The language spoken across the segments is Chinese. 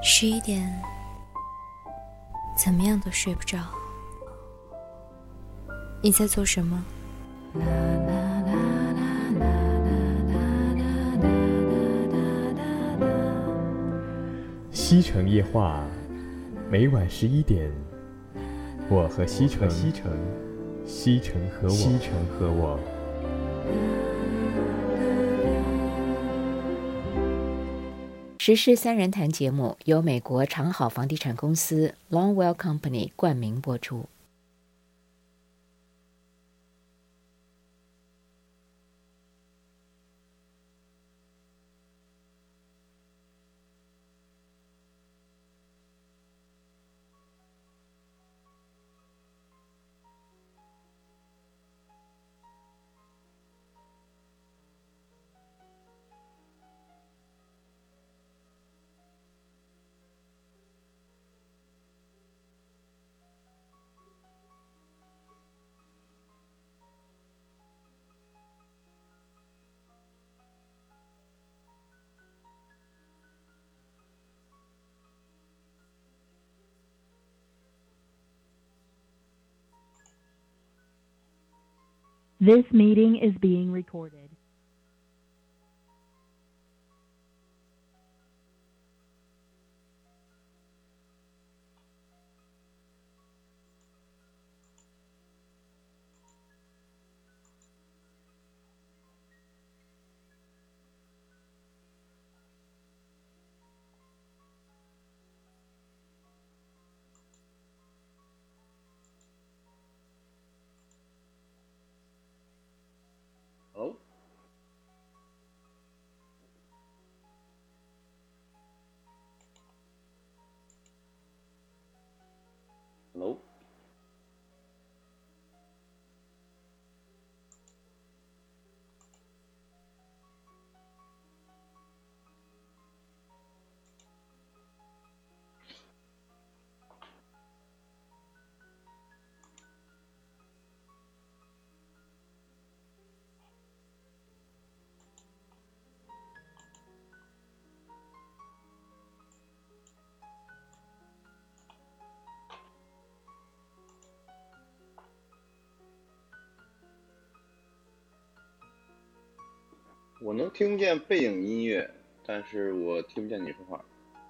11点，怎么样都睡不着。你在做什么？ 西城夜话，每晚11点，我和西城，西城和我。 时事三人谈节目由美国长好房地产公司 Longwell Company 冠名播出。 This meeting is being recorded. Hello? Hello?我能听见背景音乐，但是我听不见你说话。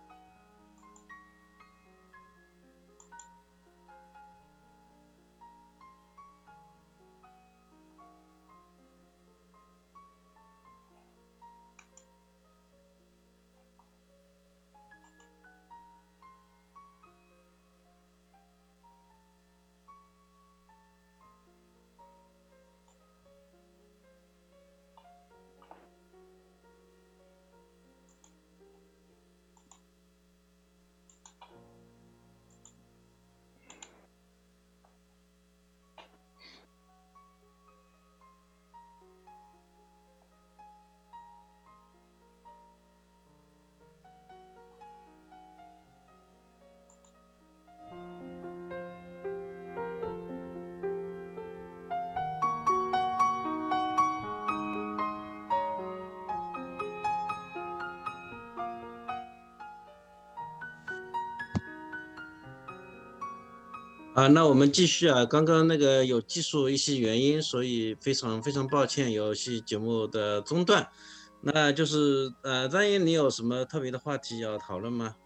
那我们继续啊。刚刚那个有技术一些原因，所以非常抱歉有些节目的中断。那就是张毅，你有什么特别的话题要讨论吗？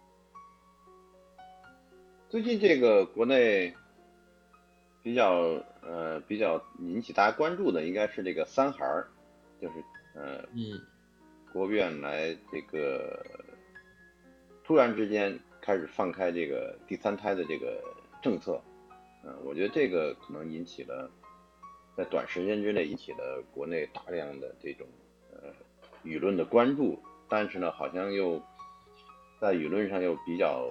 最近这个国内比较引起大家关注的，应该是这个三孩儿，就是国务院来这个突然之间开始放开这个第三胎的这个政策。我觉得这个可能引起了在短时间之内引起了国内大量的这种舆论的关注，但是呢，好像又在舆论上又比较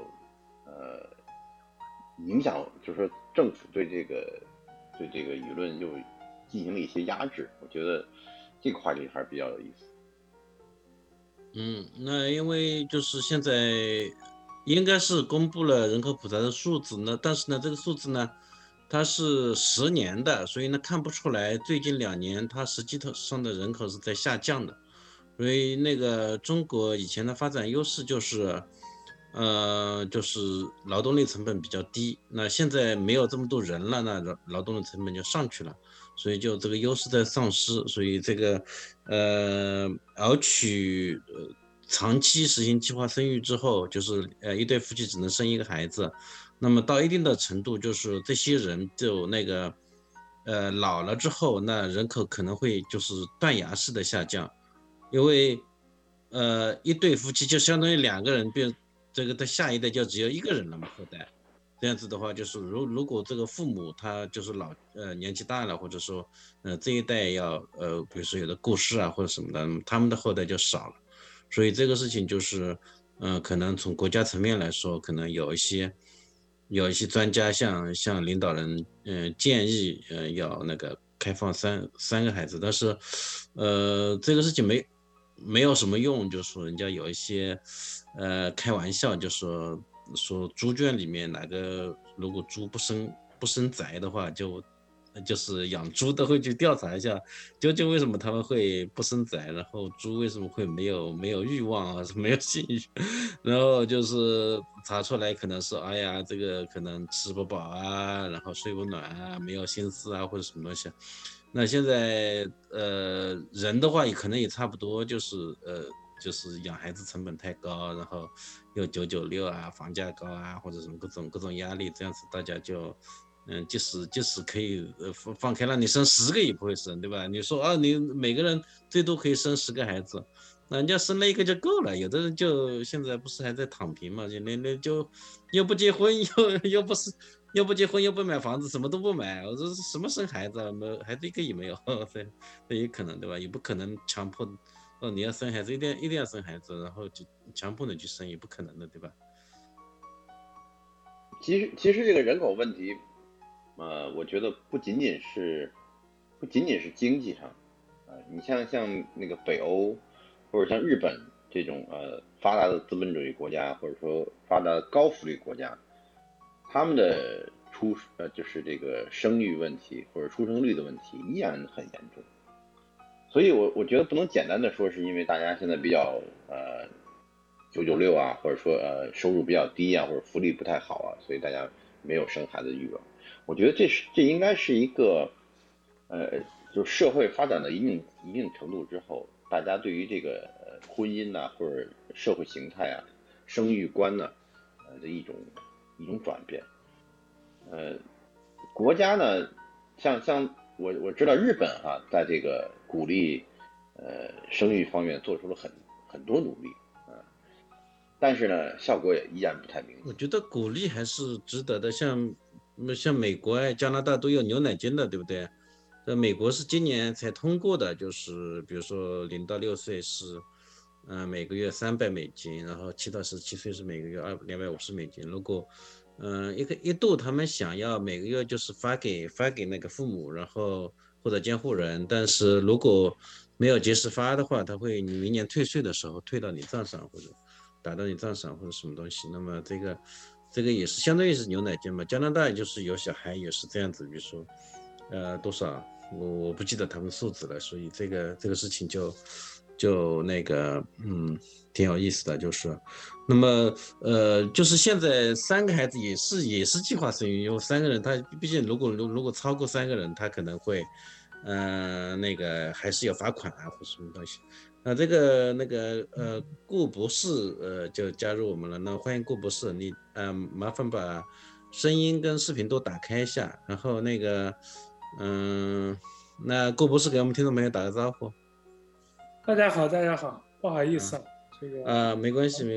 影响，就是说政府对这个舆论又进行了一些压制。我觉得这个话题还是比较有意思。 那因为就是现在应该是公布了人口普查的数字呢，但是呢，这个数字呢，它是10年的，所以呢看不出来最近2年它实际上的人口是在下降的。所以那个中国以前的发展优势就是， 就是劳动力成本比较低。那现在没有这么多人了，那劳动力成本就上去了，所以就这个优势在丧失。所以这个而取长期实行计划生育之后，就是一对夫妻只能生一个孩子，那么到一定的程度，就是这些人就那个老了之后，那人口可能会就是断崖式的下降，因为一对夫妻就相当于2个人，变这个的下一代就只有1个人了嘛，后代。这样子的话，就是如果这个父母他就是年纪大了，或者说这一代要比如说有的过世啊或者什么的，他们的后代就少了。所以这个事情就是可能从国家层面来说，可能有一些专家向领导人建议要那个开放三个孩子，但是这个事情没有什么用，就是说人家有一些开玩笑，就说猪圈里面哪个如果猪不生崽的话，就是养猪都会去调查一下，究竟为什么他们会不生崽，然后猪为什么会没有欲望啊，没有性欲，然后就是查出来可能是哎呀这个可能吃不饱啊，然后睡不暖啊，没有心思啊或者什么东西。那现在人的话也可能也差不多，就是养孩子成本太高，然后又996啊，房价高啊，或者什么各种压力，这样子大家就即使可以放开了，你生10个也不会生，对吧？你说啊，你每个人最多可以生10个孩子，那人家生了1个就够了。有的人就现在不是还在躺平嘛，就又不结婚，又不结婚，又不买房子，什么都不买，我说什么生孩子啊，孩子1个也没有，这也可能，对吧？也不可能强迫你要生孩子，一定要生孩子，然后就强迫你去生，也不可能的，对吧？ 其实这个人口问题，我觉得不仅仅是经济上，你像那个北欧或者像日本这种发达的资本主义国家，或者说发达的高福利国家，他们的就是这个生育问题或者出生率的问题依然很严重。所以我觉得不能简单的说是因为大家现在比较996啊，或者说收入比较低啊，或者福利不太好啊，所以大家没有生孩子的欲望。我觉得这应该是一个就是社会发展到一定程度之后，大家对于这个婚姻呐，或者社会形态啊、生育观呢的一种转变。国家呢，像我知道日本在这个鼓励生育方面做出了很多努力但是呢效果也依然不太明显。 我觉得鼓励还是值得的，像美国加拿大都有牛奶金的，对不对？美国是今年才通过的，就是比如说0到6岁是每个月$300，然后7到17岁是每个月$250。如果一度他们想要每个月就是发给那个父母，然后或者监护人，但是如果没有及时发的话，他会你明年退税的时候退到你账上，或者打到你账上或者什么东西。那么这个也是相当于是牛奶金嘛。加拿大就是有小孩也是这样子，比如说多少我不记得他们数字了，所以这个事情就那个挺有意思的，就是那么就是现在3个孩子也是计划生育，因为3个人他毕竟如果超过3个人，他可能会那个还是有罚款啊或什么东西。这个那个顾博士就加入我们了，那欢迎顾博士，你麻烦把声音跟视频都打开一下，然后那个那顾博士给我们听众朋友打个招呼。 大家好，不好意思这个没关系。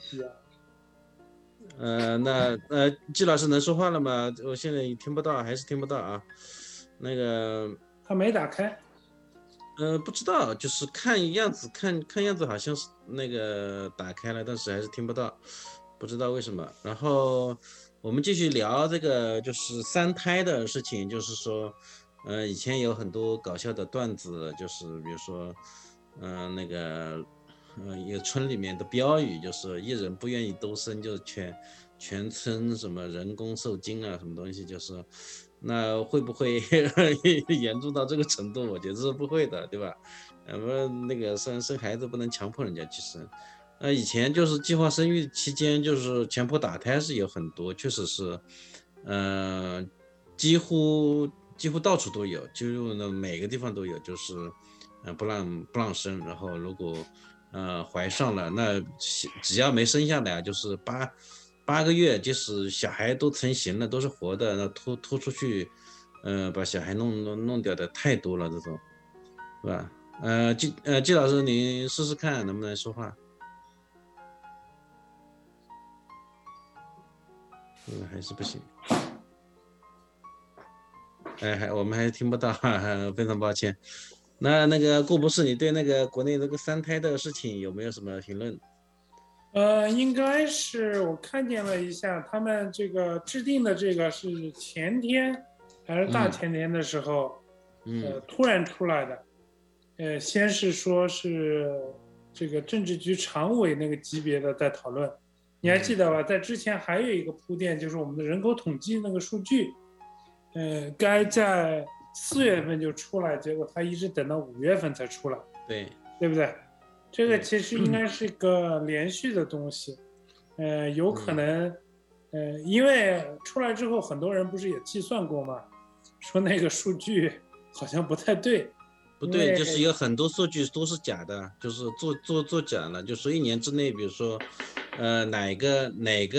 那季老师能说话了吗？我现在听不到，还是听不到啊？那个他没打开。 不知道，就是看样子好像是那个打开了，但是还是听不到，不知道为什么。然后我们继续聊这个就是3胎的事情，就是说以前有很多搞笑的段子，就是比如说那个一个村里面的标语就是一人不愿意多生，就是全村什么人工受精啊什么东西，就是那会不会严重到这个程度？我觉得是不会的，对吧？那个生孩子不能强迫人家去生， 以前就是计划生育期间，就是强迫打胎是有很多，确实是，几乎到处都有，就那每个地方都有，就是不让生，然后如果怀上了，那只要没生下来，就是八个月，即使小孩都成型了，都是活的，那拖出去，把小孩弄掉的太多了，这种，是吧？季老师，您试试看能不能说话。还是不行。我们还听不到，非常抱歉。那个顾博士，你对那个国内这个3胎的事情有没有什么评论？ 应该是我看见了一下，他们这个制定的这个是前天还是大前天的时候，突然出来的。先是说是这个政治局常委那个级别的在讨论，你还记得吧？在之前还有一个铺垫，就是我们的人口统计那个数据，该在4月份就出来，结果他一直等到5月份才出来，对不对？这个其实应该是个连续的东西，有可能，因为出来之后，很多人不是也计算过吗？说那个数据好像不太对。 不对，就是有很多数据都是假的，就是做假了，就说1年之内，比如说，哪个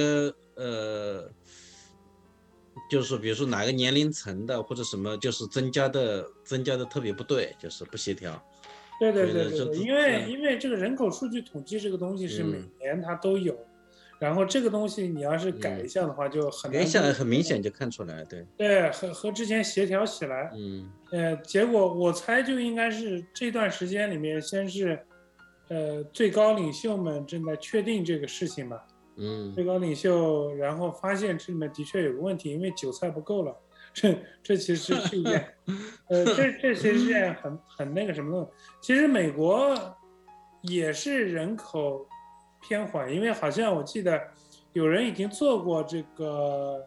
就是比如说哪个年龄层的或者什么，就是增加的特别不对，就是不协调。 对，因为这个人口数据统计这个东西是每年它都有，然后这个东西你要是改一下的话，就很难改一下， 很明显就看出来， 对，和之前协调起来，结果我猜就应该是这段时间里面，先是，最高领袖们正在确定这个事情嘛，最高领袖，然后发现这里面的确有个问题，因为韭菜不够了，这其实是一件，这其实是件很那个什么的，其实美国也是人口偏缓，因为好像我记得有人已经做过这个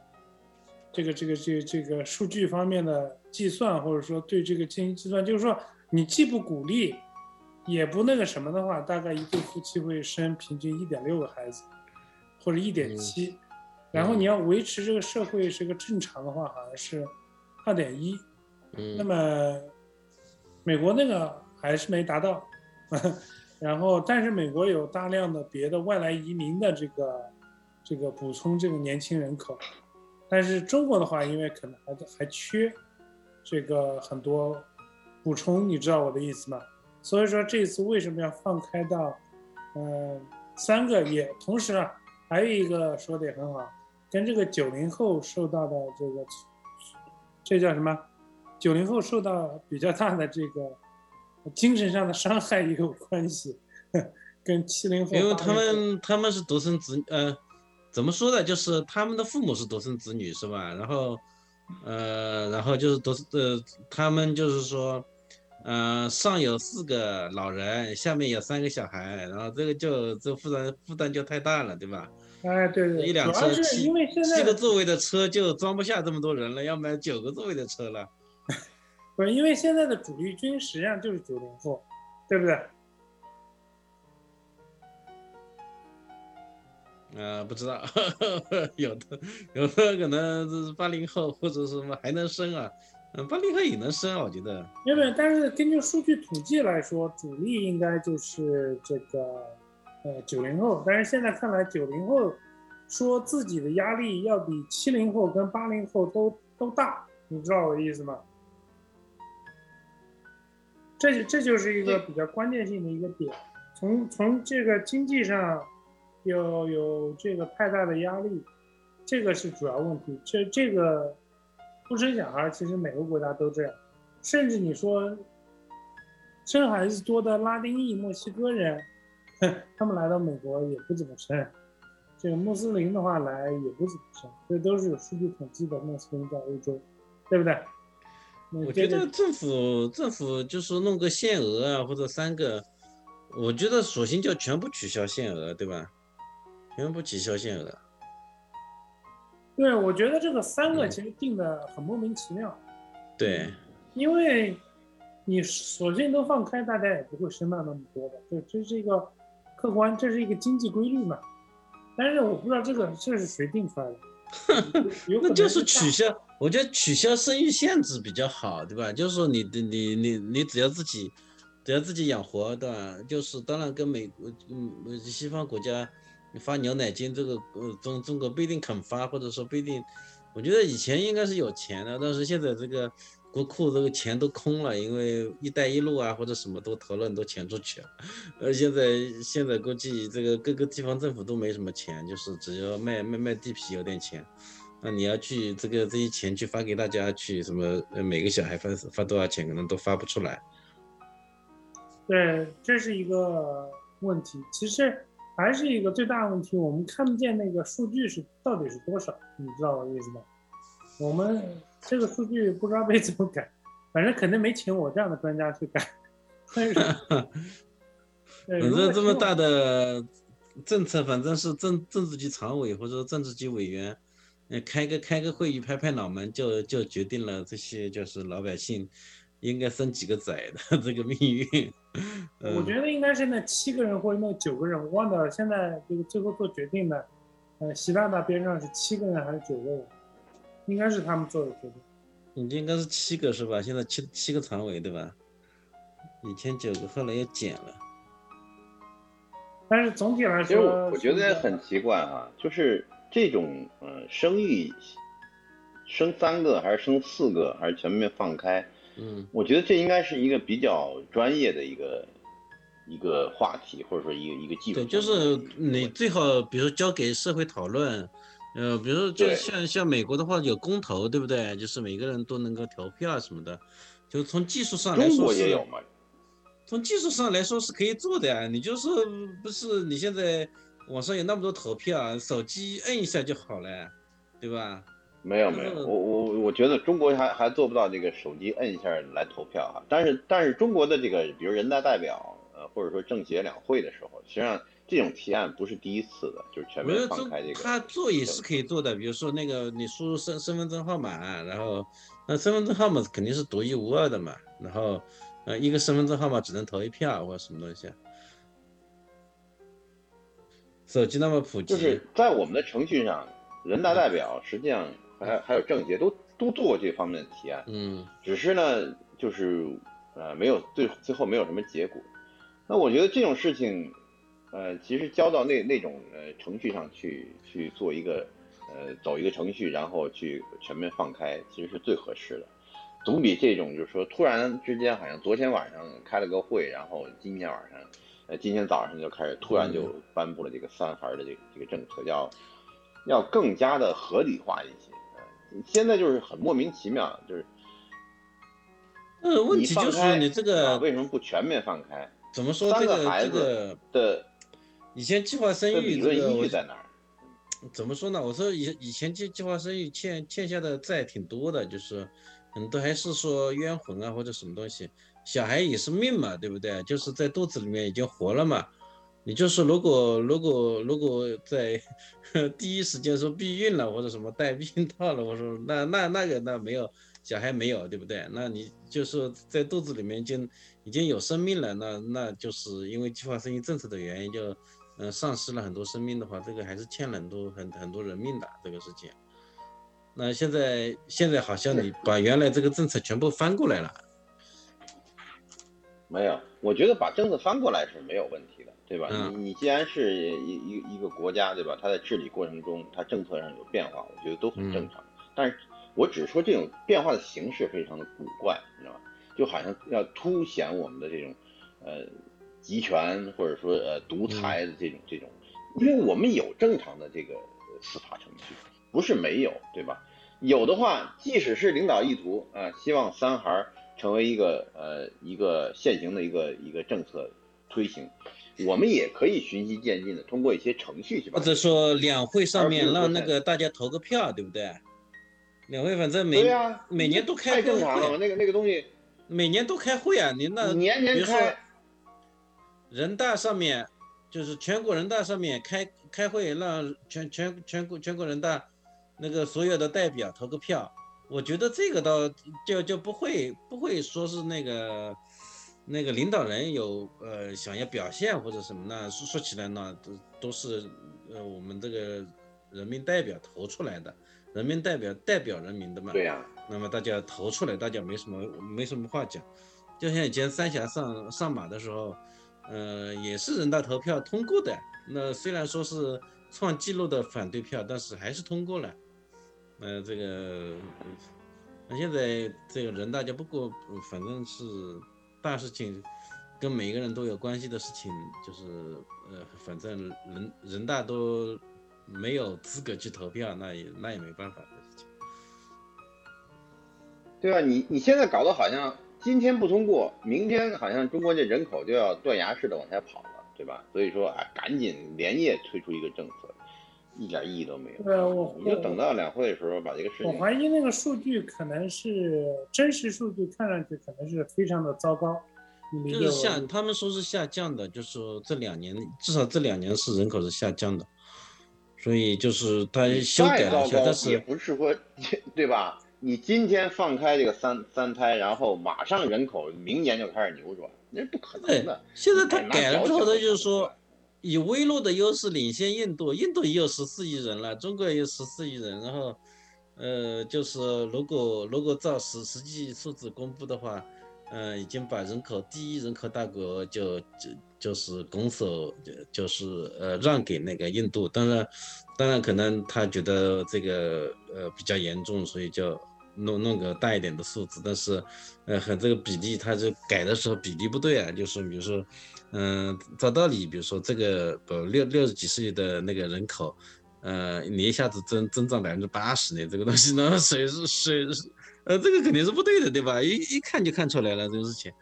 数据方面的计算，或者说对这个进行计算，就是说你既不鼓励，也不那个什么的话，大概一对夫妻会生平均1.6个孩子，或者1.7，然后你要维持这个社会是个正常的话，好像是2.1，那么美国那个还是没达到。然后，但是美国有大量的别的外来移民的这个补充这个年轻人口，但是中国的话，因为可能还缺这个很多补充，你知道我的意思吗？所以说这次为什么要放开到3个，也同时啊，还有一个说的也很好，跟这个90后受到的这叫什么？90后受到比较大的这个精神上的伤害也有关系，跟70后， 因为他们是独生子，怎么说呢？就是他们的父母是独生子女，是吧？然后就是他们就是说，上有4个老人，下面有3个小孩，然后这负担就太大了，对吧？ 对， 一辆车 7 个座位的车就装不下这么多人了，要买9个座位的车了。 不是，因为现在的主力军实际上就是90后，对不对？ 不知道，有的可能是80后或者什么还能生啊，80后也能生啊，我觉得。 因为但是根据数据统计来说，主力应该就是这个90后，但是现在看来90后说自己的压力要比70后跟80后都大，你知道我的意思吗？这就是一个比较关键性的一个点，从这个经济上有这个太大的压力，这个是主要问题。这个不生小孩，其实每个国家都这样，甚至你说生孩子多的拉丁裔、墨西哥人，他们来到美国也不怎么生，这个穆斯林的话来也不怎么生，这都是有数据统计的。穆斯林在欧洲，对不对？ 我觉得政府就是弄个限额啊，或者3个，我觉得索性就全部取消限额，对吧？全部取消限额。 对，我觉得这个3个其实定的很莫名其妙。 对， 因为你索性都放开，大家也不会生到那么多的，这是一个客客观，这是一个经济规律嘛。但是我不知道这是谁定出来的。 那就是取消，我觉得取消生育限制比较好，对吧？就是说你只要自己养活，对吧？就是当然跟西方国家发牛奶金这个中国不一定肯发，或者说不一定。我觉得以前应该是有钱的，但是现在这个国库这个钱都空了，因为“一带一路”啊或者什么都投了很多钱出去了。现在估计这个各个地方政府都没什么钱，就是只要卖地皮有点钱。那你要去这些钱去发给大家，去什么每个小孩发多少钱，可能都发不出来。 对，这是一个问题。其实还是一个最大的问题，我们看不见那个数据到底是多少，你知道我意思吗？我们这个数据不知道被怎么改，反正肯定没请我这样的专家去改。反正这么大的政策，反正是政治局常委或者政治局委员，开个会议拍脑门就决定了这些就是老百姓应该生几个崽的这个命运。 我觉得应该是那7个人或者那9个人，我忘掉了。现在这个最后做决定的，习大大边上是7个人还是9个人？应该是他们做的决定。 你应该是7个是吧？现在七个常委对吧？以前9个，后来又减了。 但是总体来说， 其实我觉得很奇怪啊，就是这种生育，生3个还是生4个还是全面放开，我觉得这应该是一个比较专业的一个话题，或者说一个技术。 对，就是你最好比如说交给社会讨论。比如说就像美国的话有公投，对不对？就是每个人都能够投票什么的，就从技术上来说中国也有嘛。 从技术上来说是可以做的呀。你就是不是你现在网上有那么多投票，手机摁一下就好了，对吧？ 没有，我觉得中国还做不到这个手机摁一下来投票哈。但是中国的这个比如人大代表或者说政协两会的时候，实际上这种提案不是第一次的，就是全面放开这个。 他做也是可以做的，比如说那个你输入身份证号码，然后那身份证号码肯定是独一无二的嘛，然后一个身份证号码只能投1票或者什么东西。手机那么普及， 就是在我们的程序上，人大代表实际上还有政协都做过这方面的提案，只是呢就是没有最后没有什么结果。那我觉得这种事情。其实交到那种程序上去做一个走一个程序，然后去全面放开，其实是最合适的，总比这种就是说突然之间好像昨天晚上开了个会，然后今天早上就开始突然就颁布了这个3孩的这个政策，要更加的合理化一些。现在就是很莫名其妙，就是问题就是你这个为什么不全面放开？ 怎么说 3个孩子的。 以前计划生育这个依据在哪儿？ 怎么说呢？我说以前计划生育欠下的债挺多的，就是很多还是说冤魂啊或者什么东西。小孩也是命嘛，对不对？就是在肚子里面已经活了嘛。你就是如果在第一时间说避孕了或者什么带避孕套了，我说那没有小孩没有，对不对？那你就是在肚子里面已经有生命了，那就是因为计划生育政策的原因就。丧失了很多生命的话，这个还是欠了很多人命的这个事情。那现在好像你把原来这个政策全部翻过来了。 没有，我觉得把政策翻过来是没有问题的，对吧？你既然是一个国家，对吧？它在治理过程中，它政策上有变化，我觉得都很正常。但是我只是说这种变化的形式非常的古怪，你知道吧？就好像要凸显我们的这种集权或者说独裁的这种，因为我们有正常的这个司法程序，不是没有，对吧？有的话，即使是领导意图希望3孩成为一个现行的一个政策推行，我们也可以循序渐进的通过一些程序去把。 或者说两会上面让那个大家投个票，对不对？两会反正每年都开会，太正常了，那个东西每年都开会啊，你那年开。 人大上面就是全国人大上面开会，让全国人大那个所有的代表投个票，我觉得这个倒就不会说是那个那个领导人有想要表现或者什么呢？说起来呢，都是我们这个人民代表投出来的，人民代表人民的嘛。 对呀。 那么大家投出来，大家没什么话讲。就像以前三峡上马的时候，也是人大投票通过的。那虽然说是创纪录的反对票，但是还是通过了。这个那现在这个人大就不过，反正是大事情，跟每一个人都有关系的事情，就是反正人大都没有资格去投票，那也没办法的事情。 对啊，你现在搞得好像今天不通过，明天好像中国这人口就要断崖式的往下跑了，对吧？所以说赶紧连夜推出一个政策，一点意义都没有。你就等到两会的时候把这个事情。 我怀疑那个数据可能是真实数据，看上去可能是非常的糟糕。 就是他们说是下降的，就是说至少这两年是人口是下降的，所以就是他修改了一下，但是也不是说，对吧？你今天放开这个三胎，然后马上人口明年就开始扭转，那是不可能的。 现在他改了之后，他就是说以微弱的优势领先印度也有14亿人了，中国也有14亿人，然后就是如果照实际数字公布的话，已经把第一人口大国就是拱手就是让给那个印度，当然可能他觉得这个比较严重，所以就弄个大一点的数字，但是和这个比例他就改的时候比例不对啊，就是比如说照道理，比如说这个60几岁的那个人口，你一下子增长80%呢，这个东西呢谁这个肯定是不对的，对吧？一看就看出来了这个事情。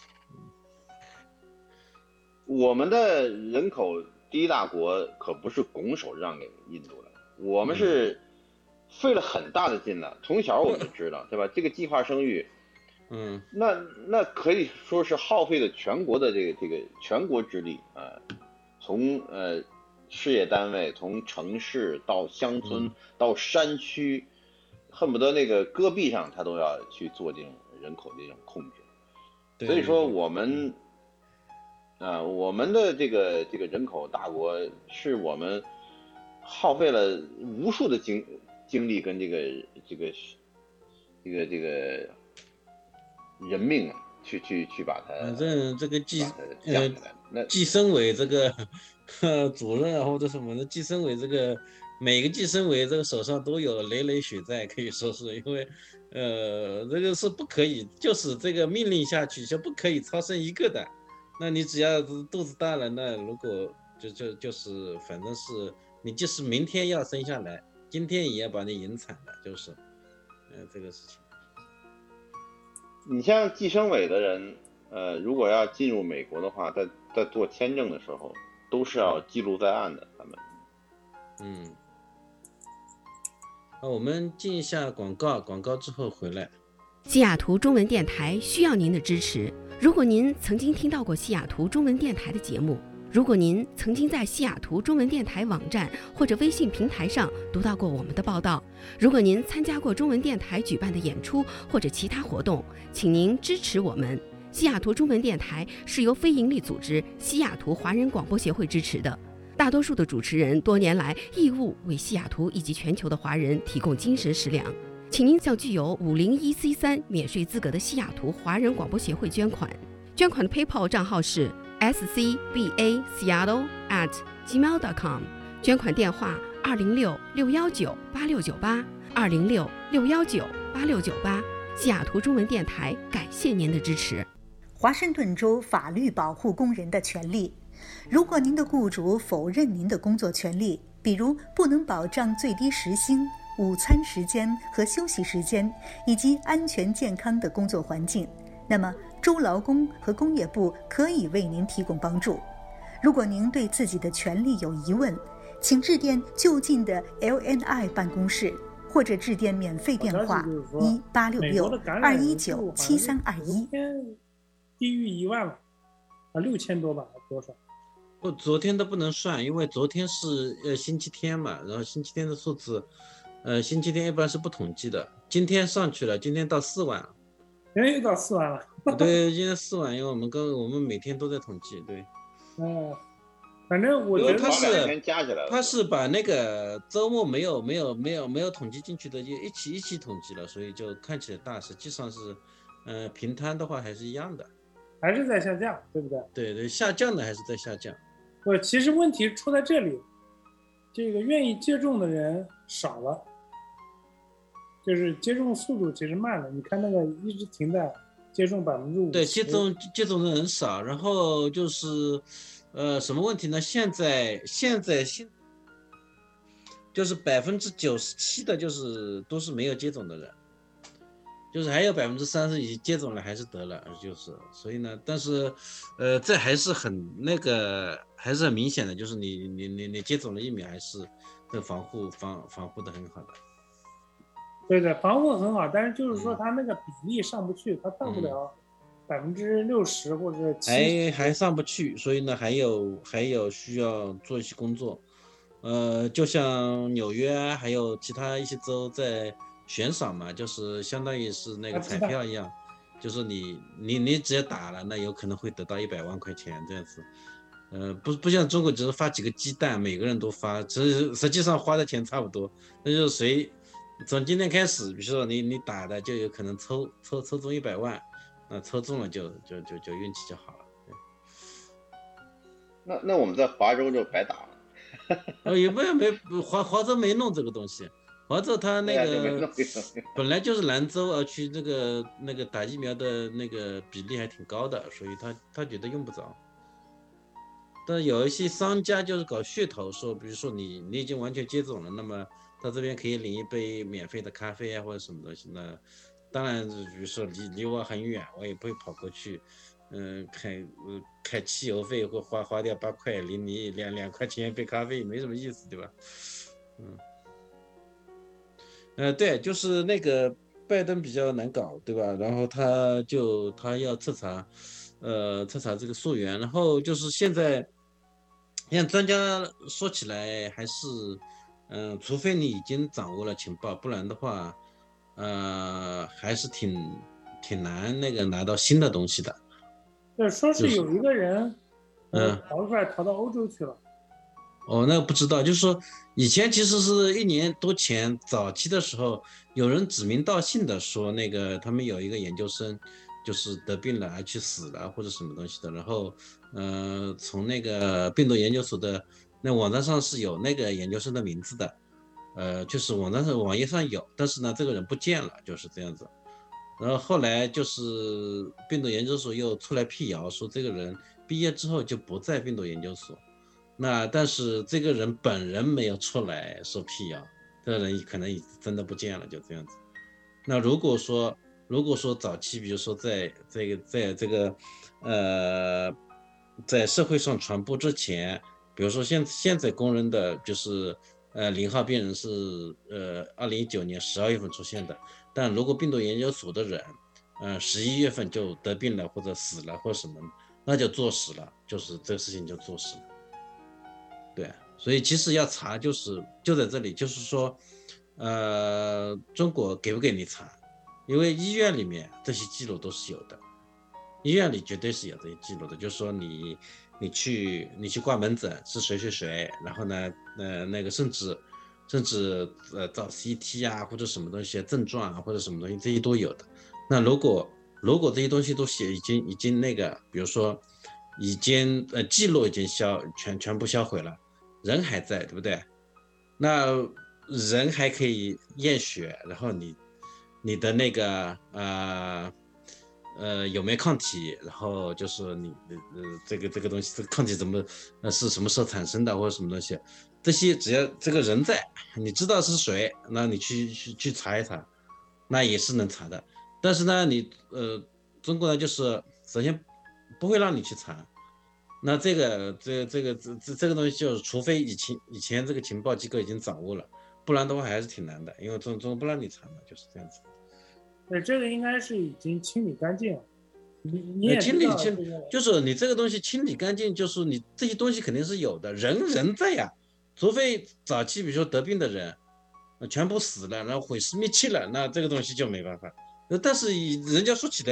我们的人口第一大国可不是拱手让给印度的，我们是费了很大的劲了，从小我们就知道，对吧？这个计划生育，那可以说是耗费了全国的这个全国之力啊，从事业单位，从城市到乡村到山区，恨不得那个戈壁上他都要去做这种人口的这种控制。所以说我们的这个人口大国，是我们耗费了无数的精力跟这个人命啊，去把它， 反正这个计生委这个主任啊或者什么的，计生委这个每个计生委这个手上都有累累血债，可以说是因为这个是不可以，就是这个命令下去就不可以超生一个的。那你只要肚子大了，那如果就是反正是你就是明天要生下来，今天也要把你引产的，就是这个事情。 你像计生委的人，如果要进入美国的话，在做签证的时候都是要记录在案的，他们。 好，我们进一下广告之后回来。 西雅图中文电台需要您的支持。如果您曾经听到过西雅图中文电台的节目，如果您曾经在西雅图中文电台网站或者微信平台上读到过我们的报道，如果您参加过中文电台举办的演出或者其他活动，请您支持我们。西雅图中文电台是由非营利组织西雅图华人广播协会支持的，大多数的主持人多年来义务为西雅图以及全球的华人提供精神食粮。请您向具有501C3免税资格的西雅图华人广播协会捐款。捐款的 PayPal 账号是 scbaseattle@gmail.com， 捐款电话206-619-8698 206-619-8698。西雅图中文电台感谢您的支持。 华盛顿州法律保护工人的权利。如果您的雇主否认您的工作权利，比如不能保障最低时薪、午餐时间和休息时间，以及安全健康的工作环境，那么州劳工和工业部可以为您提供帮助。如果您对自己的权利有疑问，请致电就近的 LNI 办公室，或者致电免费电话1866-219-7321。 低于1万了，6000多吧，多少？ 昨天都不能算，因为昨天是星期天嘛，然后星期天的数字，星期天一般是不统计的。今天上去了，今天到4万了。 又到4万了。 对，现在4万，因为我们每天都在统计，对。 反正我觉得他是把那个周末没有统计进去的就一起统计了，所以就看起来大，实际上是平摊的话还是一样的， 还是在下降，对不对？ 对，下降的还是在下降。 其实问题出在这里，这个愿意接种的人少了，就是接种速度其实慢了。你看那个一直停在接种50%， 对，接种的人少，然后就是什么问题呢？现在就是97%的都是没有接种的人，就是还有30%已经接种了还是得了，就是所以呢，但是这还是很还是很明显的，就是你接种了疫苗还是这防护的很好的。 对的，防护很好，但是就是说它那个比例上不去，它到不了60%或者70%， 还上不去，所以呢还有需要做一些工作，就像纽约还有其他一些州在悬赏嘛，就是相当于是那个彩票一样，就是你只要打了，那有可能会得到100万块钱这样子，不像中国只是发几个鸡蛋，每个人都发，实际上花的钱差不多，那就是谁从今天开始，比如说你打的就有可能抽中100万。那抽中了就运气就好了。 那我们在华州就白打了。 也没华州没弄这个东西，华州他那个本来就是兰州，而去那个打疫苗的那个比例还挺高的，所以他觉得用不着。但有一些商家就是搞噱头，说比如说你已经完全接种了，那么到这边可以领一杯免费的咖啡啊或者什么东西呢？当然，比如说离我很远，我也不会跑过去，开汽油费或花掉8块，领你2块钱一杯咖啡，没什么意思，对吧？对，就是那个拜登比较难搞，对吧？然后他要彻查这个溯源，然后就是现在专家说起来还是，除非你已经掌握了情报，不然的话。还是挺难拿到新的东西的。 对，说是有一个人，逃出来逃到欧洲去了。 那不知道，就是说以前其实是1年多前早期的时候，有人指名道姓的说那个他们有一个研究生就是得病了而去死了或者什么东西的，然后从那个病毒研究所的那网站上是有那个研究生的名字的。就是网页上有，但是呢，这个人不见了，就是这样子。然后后来就是病毒研究所又出来辟谣，说这个人毕业之后就不在病毒研究所。但是这个人本人没有出来说辟谣，这个人可能已真的不见了，就这样子。那如果说早期，比如说在这个在社会上传播之前，比如说现在公认的就是0号病人是2019年12月份出现的，但如果病毒研究所的人11月份就得病了或者死了或什么，那就作死了，就是这个事情就作死了。对，所以其实要查就在这里，就是说中国给不给你查，因为医院里面这些记录都是有的，医院里绝对是有这些记录的，就是说你去挂门诊是谁，然后呢那个甚至找 CT 啊或者什么东西症状啊或者什么东西这些都有的。那如果这些东西都写已经那个，比如说已经记录已经全部销毁了，人还在，对不对？那人还可以验血，然后你的那个有没有抗体，然后就是你这个东西，这个抗体怎么是什么时候产生的或者什么东西，这些只要这个人在，你知道是谁，那你去查一查，那也是能查的。但是呢，你中国呢就是首先不会让你去查，那这个东西就是除非以前这个情报机构已经掌握了，不然的话还是挺难的，因为中国不让你查嘛，就是这样子。 对，这个应该是已经清理干净了。你也清就是你这个东西清理干净，就是你这些东西肯定是有的，人在呀，除非早期比如说得病的人全部死了，然后毁尸灭迹了，那这个东西就没办法。但是人家说起来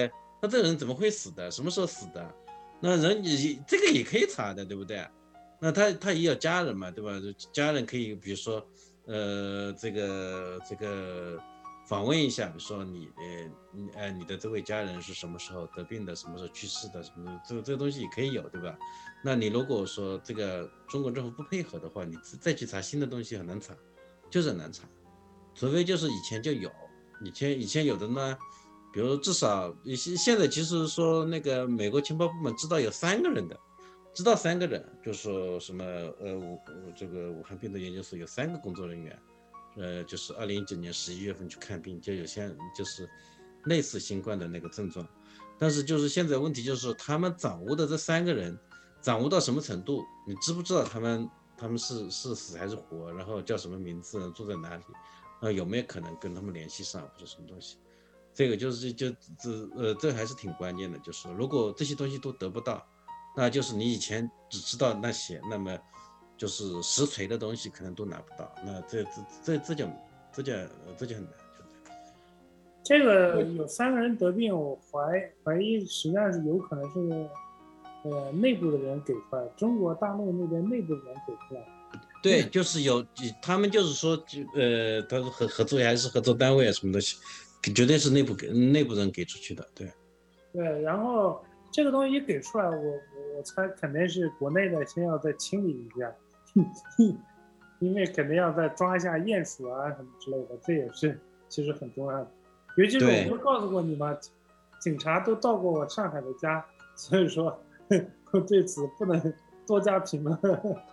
那这个人怎么会死的？什么时候死的？那人这个也可以查的，对不对？那他也有家人嘛，对吧？家人可以比如说这个访问一下，比如说你的这位家人是什么时候得病的，什么时候去世的，什么这个东西也可以有，对吧？那你如果说这个中国政府不配合的话，你再去查新的东西很难查，就是很难查，除非就是以前就有，以前有的呢，比如至少现在其实说那个美国情报部门知道有3个人的，知道3个人，就说什么这个武汉病毒研究所有3个工作人员。就是2019年11月份去看病，就有些就是类似新冠的那个症状，但是就是现在问题就是他们掌握的这3个人掌握到什么程度，你知不知道他们是死还是活，然后叫什么名字，住在哪里，有没有可能跟他们联系上或者什么东西，这个这还是挺关键的，就是如果这些东西都得不到，那就是你以前只知道那些，那么就是实锤的东西可能都拿不到，那这就很难。 这个有3个人得病，我怀疑实际上是有可能是内部的人给出来，中国大陆那边内部的人给出来。 对，就是他们就是说他合作还是合作单位啊什么东西，绝对是内部人给出去的，对。 对，然后这个东西一给出来，我猜肯定是国内的先要再清理一下。因为肯定要再抓一下鼹鼠啊什么之类的，这也是其实很重要的。尤其是我不是告诉过你吗？警察都到过我上海的家，所以说我对此不能多加评论。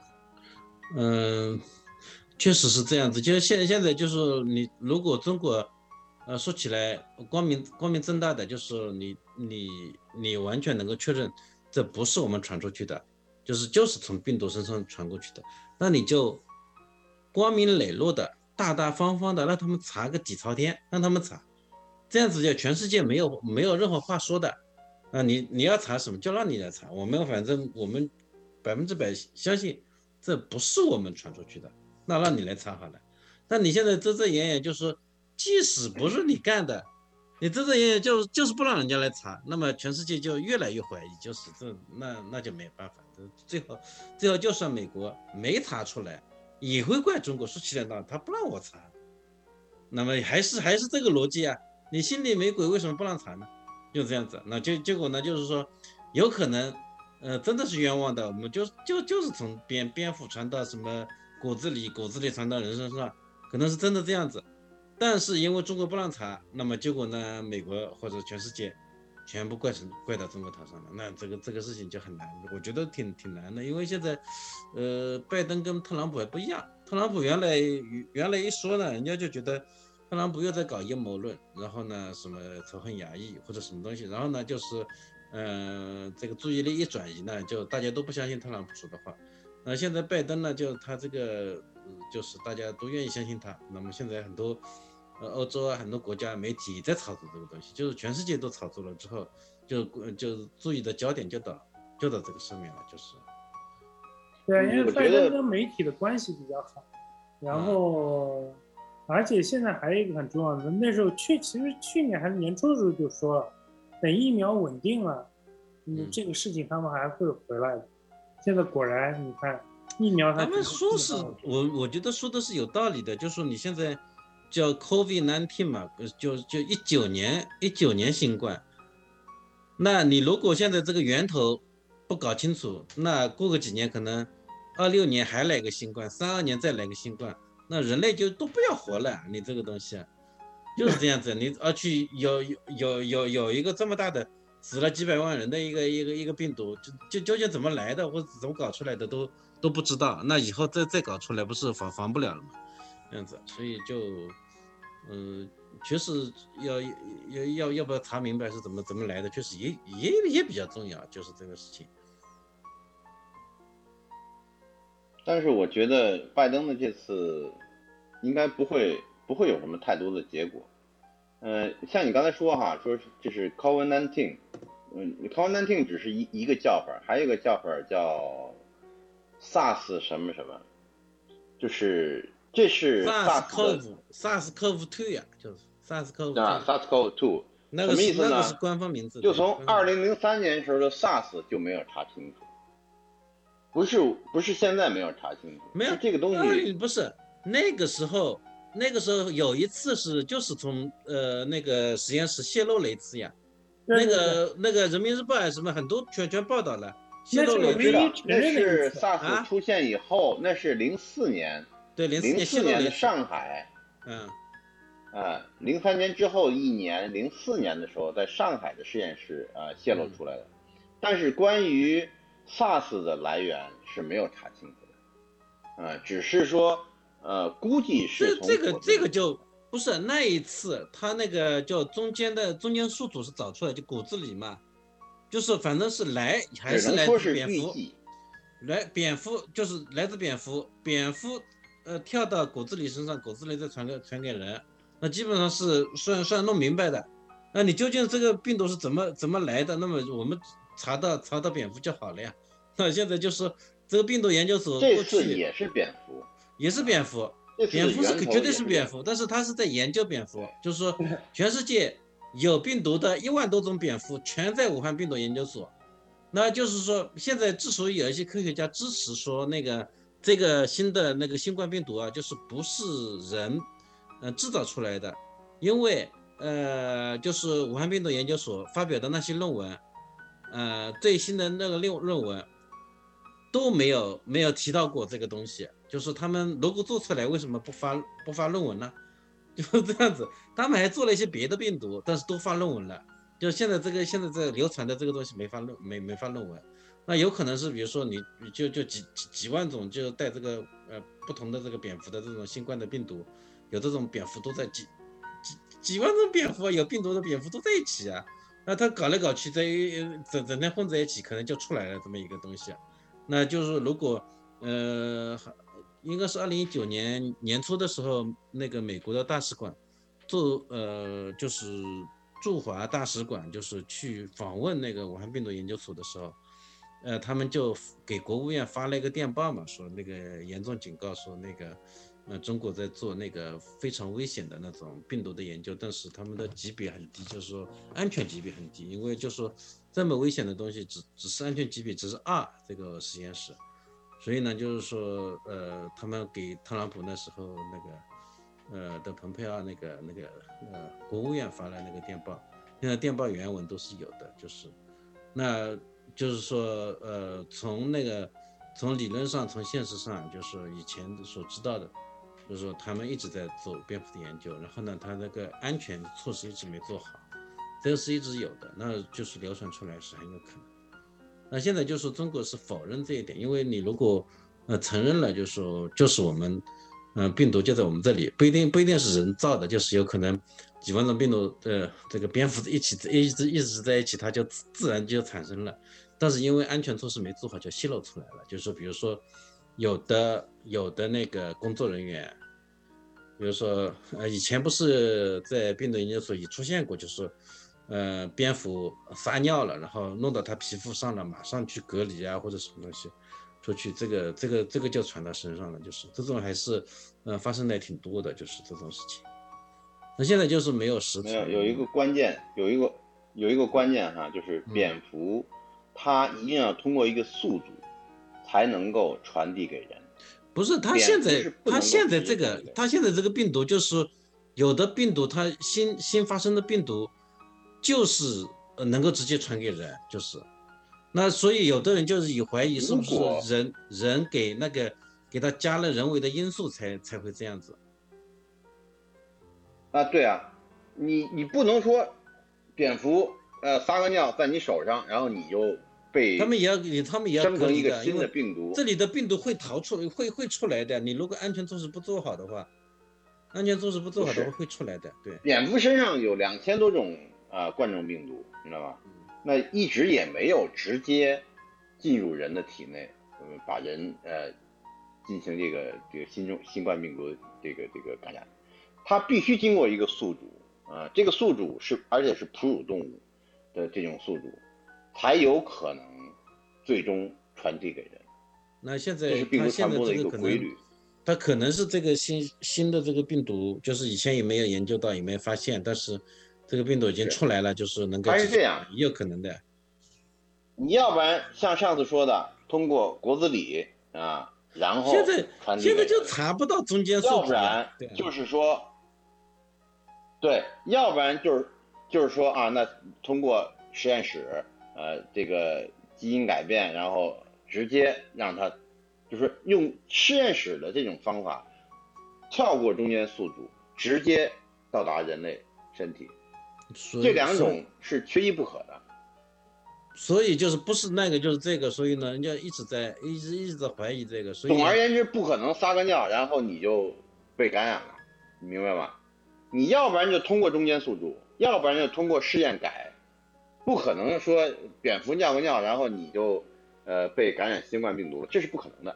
确实是这样子。就是现在就是你如果中国说起来光明正大的，就是你完全能够确认这不是我们传出去的。就是从病毒身上传过去的，那你就光明磊落的、大大方方的让他们查个几朝天，让他们查，这样子就全世界没有任何话说的。你要查什么就让你来查，反正我们100%相信这不是我们传出去的，那让你来查好了。但你现在遮遮掩掩，就是说即使不是你干的，你遮遮掩掩就是不让人家来查，那么全世界就越来越怀疑，就是那就没有办法。最后就算美国没查出来，也会怪中国，说起来呢，他不让我查，那么还是这个逻辑啊，你心里没鬼，为什么不让查呢？就这样子，那结果呢，就是说有可能，真的是冤枉的，我们就是从蝙蝠传到什么骨子里传到人身上，可能是真的这样子，但是因为中国不让查，那么结果呢，美国或者全世界全部怪到中国头上了，那这个事情就很难，我觉得挺难的，因为现在，拜登跟特朗普还不一样，特朗普原来一说呢，人家就觉得特朗普又在搞阴谋论，然后呢什么仇恨亚裔或者什么东西，然后呢就是，这个注意力一转移呢，就大家都不相信特朗普说的话，现在拜登呢就他这个，就是大家都愿意相信他，那么现在很多。欧洲啊，很多国家媒体在炒作这个东西，就是全世界都炒作了之后，就注意的焦点就到这个上面了，就是。 对，因为拜登跟媒体的关系比较好，然后，而且现在还有一个很重要的，那时候其实去年还是年初的时候就说了，等疫苗稳定了，这个事情他们还会回来的。现在果然，你看疫苗他们说是我觉得说的是有道理的，就是说你现在。叫 COVID-19 嘛，就19年新冠，那你如果现在这个源头不搞清楚，那过个几年可能26年还来个新冠，32年再来个新冠，那人类就都不要活了。你这个东西就是这样子，你去有一个这么大的死了几百万人的一个病毒，就究竟怎么来的或者怎么搞出来的都不知道，那以后再搞出来不是防不了了吗？这样子，所以就，确实要不要查明白是怎么来的，确实也比较重要，就是这个事情。 但是我觉得拜登的这次应该不会有什么太多的结果。像你刚才说哈，说这是 COVID-19，COVID-19 只是一个叫法，还有一个叫法叫 SARS 什么什么，就是这是 SARS-CoV-2 呀，就是 SARS-CoV-2。 那什么意思呢？ 那个是官方名字。 就从2003年时候的 SARS 就没有查清楚，不是现在没有查清楚， 没有这个东西不是那个时候有一次就是从那个实验室泄露了一次呀，那个人民日报啊什么很多全报道了，泄露了一次。 那是 SARS 出现以后，那是04年， 对04 年的上海，03年之后一年，04年的时候在上海的实验室泄露出来的，但是关于 SARS 的来源是没有查清楚的，只是说估计是从这个就不是那一次他那个就中间宿主是找出来就骨子里嘛，就是反正是还是来自蝙蝠，蝙蝠就是来自蝙蝠跳到骨子里身上，骨子里再传给人，那基本上是算弄明白的。那你究竟这个病毒是怎么来的？那么我们查到蝙蝠就好了呀。那现在就是这个病毒研究所这次也是蝙蝠， 蝙蝠是绝对是蝙蝠，但是它是在研究蝙蝠，就是说全世界有病毒的1万多种蝙蝠全在武汉病毒研究所。那就是说现在之所以有一些科学家支持说这个新的那个新冠病毒啊，就是不是人制造出来的，因为就是武汉病毒研究所发表的那些论文，最新的那个论文都没有提到过这个东西，就是他们如果做出来为什么不发论文呢？就是这样子，他们还做了一些别的病毒，但是都发论文了。就现在这流传的这个东西没发论文，那有可能是比如说你就几万种就带这个不同的这个蝙蝠的这种新冠的病毒，有这种蝙蝠都在几万种蝙蝠，有病毒的蝙蝠都在一起啊，那他搞来搞去整天混在一起，可能就出来了这么一个东西。那就是如果应该是2019年年初的时候，那个美国的大使馆就是驻华大使馆就是去访问那个武汉病毒研究所的时候，他们就给国务院发了一个电报嘛，说那个严重警告说那个中国在做那个非常危险的那种病毒的研究，但是他们的级别很低，就是说安全级别很低，因为就是说这么危险的东西只是安全级别只是2这个实验室，所以呢就是说他们给特朗普那时候那个的蓬佩奥那个国务院发了那个电报，那个电报原文都是有的，那就是说从理论上从现实上就是以前所知道的，就是说他们一直在做蝙蝠的研究，然后呢他那个安全措施一直没做好，这个是一直有的，那就是流传出来是很有可能。那现在就是中国是否认这一点，因为你如果承认了，就是说就是我们病毒就在我们这里，不一定是人造的，就是有可能几万种病毒这个蝙蝠一直在一起，它就自然就产生了，但是因为安全措施没做好就泄露出来了。就是说比如说有的那个工作人员，比如说以前不是在病毒研究所也出现过，就是蝙蝠撒尿了，然后弄到他皮肤上了，马上去隔离啊或者什么东西出去，这个就传到身上了，就是这种还是发生的挺多的，就是这种事情。那现在就是没有实体， 有一个关键哈，就是蝙蝠它一定要通过一个宿主才能够传递给人。 不是，它现在这个病毒就是有的病毒，它新发生的病毒就是能够直接传给人，就是。那所以有的人就是以怀疑是不是人给他加了人为的因素才会这样子。 对啊，你不能说蝙蝠撒个尿在你手上，然后你就被他们也要生成一个新的病毒， 这里的病毒会会出来的。你如果安全措施不做好的话，会出来的。对， 蝙蝠身上有2000多种冠状病毒，你知道吧？那一直也没有直接进入人的体内，把人进行这个新冠病毒这个感染，它必须经过一个宿主这个宿主而且是哺乳动物的这种宿主，才有可能最终传递给人。 那现在这是病毒传播的一个规律。 它可能是这个新的这个病毒，就是以前也没有研究到，也没发现，但是这个病毒已经出来了，就是能够还是这样， 也有可能的。 你要不然像上次说的，通过国子里啊，然后现在就查不到中间数据， 要不然就是说，对，要不然就是说啊，那通过实验室这个基因改变，然后直接让它就是用实验室的这种方法跳过中间宿主，直接到达人类身体，这两种是缺一不可的。 所以就是不是那个就是这个，所以呢，人家一直在怀疑这个。所以总而言之，不可能撒个尿然后你就被感染了，你明白吗？你要不然就通过中间宿主，要不然就通过试验改，不可能说蝙蝠尿个尿然后你就被感染新冠病毒了，这是不可能的。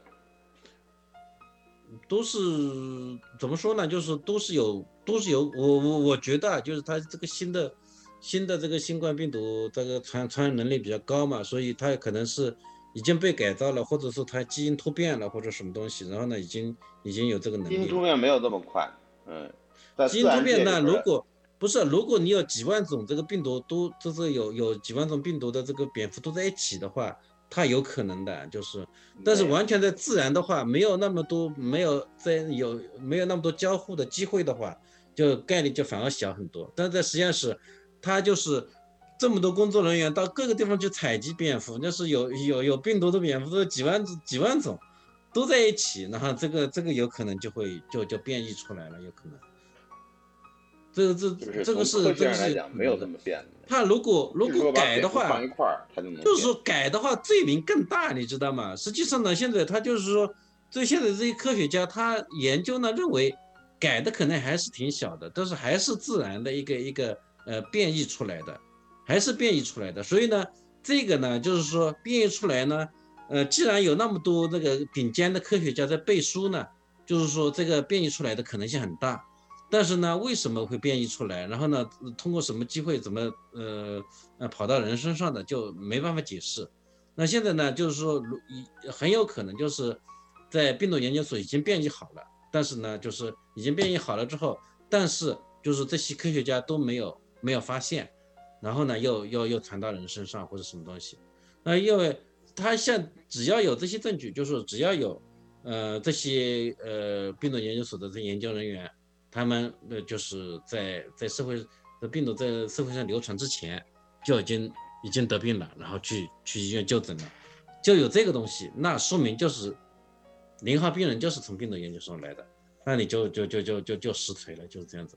都是怎么说呢？就是都是有，我觉得就是它这个新的这个新冠病毒这个传染能力比较高嘛，所以它可能是已经被改造了，或者是它基因突变了或者什么东西，然后呢已经有这个能力。 基因突变没有这么快， 基因突变呢，如果你有几万种这个病毒都就是有几万种病毒的这个蝙蝠都在一起的话，它有可能的，就是，但是完全在自然的话，没有那么多没有那么多交互的机会的话，就概率就反而小很多。但是在实验室，它就是这么多工作人员到各个地方去采集蝙蝠，那是有病毒的蝙蝠都几万种都在一起，然后这个有可能就会就变异出来了，有可能。这个是来讲没有这么变的。 他如果改的话， 放一块它就能就是说改的话罪名更大，你知道吗？实际上呢，现在他就是说，现在这些科学家他研究呢认为改的可能还是挺小的，但是还是自然的一个变异出来的，还是变异出来的。所以呢，这个呢就是说变异出来呢，既然有那么多那个顶尖的科学家在背书呢，就是说这个变异出来的可能性很大。但是呢，为什么会变异出来？然后呢，通过什么机会，怎么跑到人身上的，就没办法解释。那现在呢，就是说很有可能就是在病毒研究所已经变异好了，但是呢，就是已经变异好了之后，但是就是这些科学家都没有发现，然后呢又传到人身上或者什么东西。那因为他只要有这些证据，就是只要有这些病毒研究所的这些研究人员。他们就是在社会的病毒在社会上流传之前就已经得病了，然后去医院就诊了，就有这个东西，那说明就是0号病人就是从病毒研究所来的，那你就实锤了，就是这样子。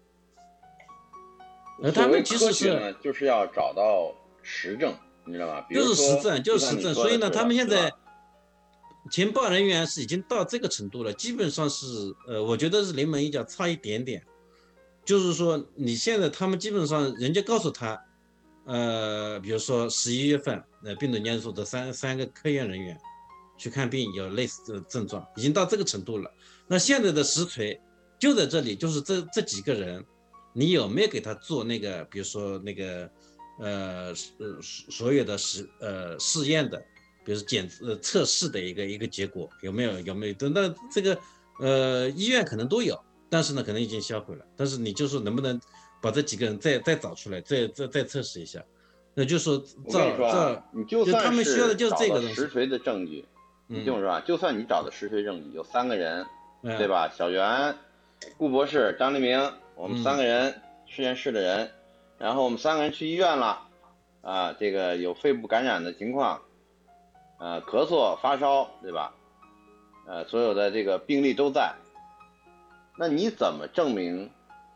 他们其实就是要找到实证，你知道吗？ 就是实证，所以呢，他们现在。情报人员是已经到这个程度了，基本上是我觉得是临门一脚，差一点点。就是说，你现在他们基本上人家告诉他，比如说11月份，病毒研究所的三个科研人员去看病有类似的症状，已经到这个程度了。那现在的实锤就在这里，就是这几个人，你有没有给他做那个，比如说那个所有的试验的。比如测试的一个结果有没有？那这个医院可能都有，但是呢可能已经销毁了。但是你就说能不能把这几个人再找出来，再测试一下？那就说你就算他们需要的就是这个东西。 实锤的证据，你听我说啊，就算你找的实锤证据有3个人，对吧？小袁、顾博士、张立明，我们3个人实验室的人，然后我们3个人去医院了，啊，这个有肺部感染的情况。咳嗽、发烧，对吧？所有的这个病例都在。那你怎么证明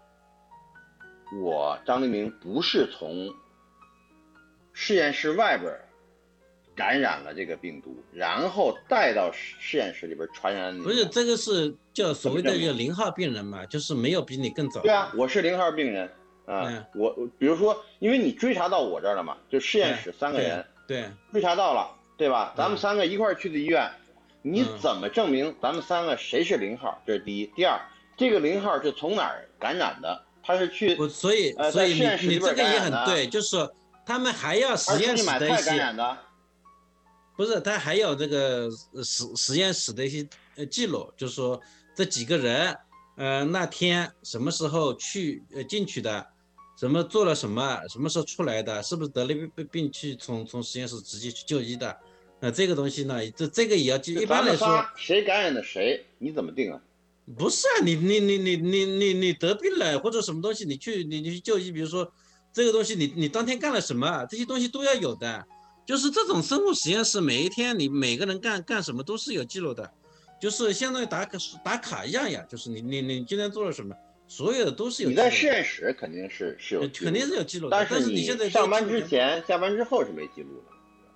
我张立明不是从实验室外边感染了这个病毒，然后带到实验室里边传染你？ 不是，这个是叫所谓的一个0号病人嘛，就是没有比你更早。 对啊，我是0号病人啊。我比如说，因为你追查到我这儿了嘛，就实验室3个人， 对， 追查到了。对吧？咱们3个一块去的医院，你怎么证明咱们3个谁是0号？这是第一。第二，这个0号是从哪儿感染的？他是去所以你这个也很对，就是说他们还要实验室的一些，不是他还有这个实验室的一些记录，就是说这几个人那天什么时候进去的， 什么做了什么，什么时候出来的，是不是得了病去从实验室直接去就医的？这个东西呢，这个也要记。一般来说， 谁感染的谁，你怎么定啊？ 不是啊，你得病了或者什么东西，你去就医，比如说这个东西你当天干了什么，这些东西都要有的。就是这种生物实验室，每一天你每个人干什么都是有记录的，就是相当于打卡一样呀。就是你今天做了什么，所有的都是有记录的。 你在实验室肯定是有记录的， 肯定是有记录的。 但是你现在上班之前、下班之后是没记录的。